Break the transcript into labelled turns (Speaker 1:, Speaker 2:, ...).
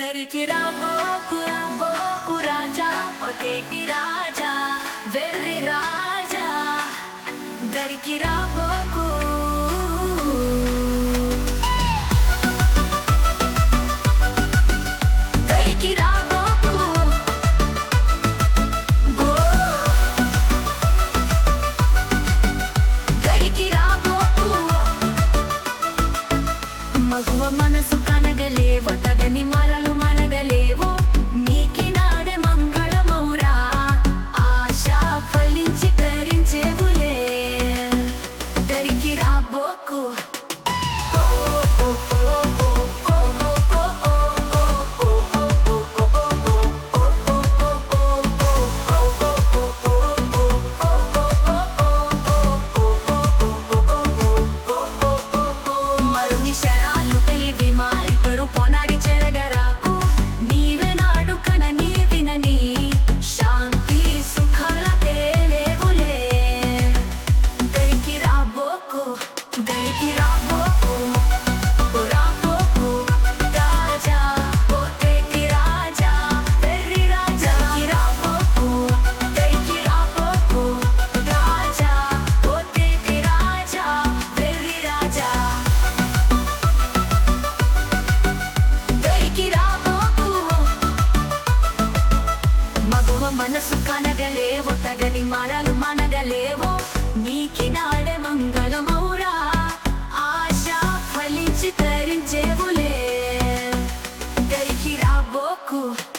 Speaker 1: దరికి రాబోకు రాబోకు రాజా ఒకేటి రాజా వెర్రి రాజా దరికి రాబోకు దరికి రాబోకు గో దరికి రాబోకు మగువ మనసు కనగలేవు తగని మరలు మనగలేవు నీకినాడే మంగళమౌరా ఆశ ఫలించి తరించేవులే దరికి రాబోకు మనసు కనగలేవు తగని మరలు మనగలేవు నీకినాడే మంగళమౌరా ఆశ ఫలించి తరించేవులే దరికి రాబోకు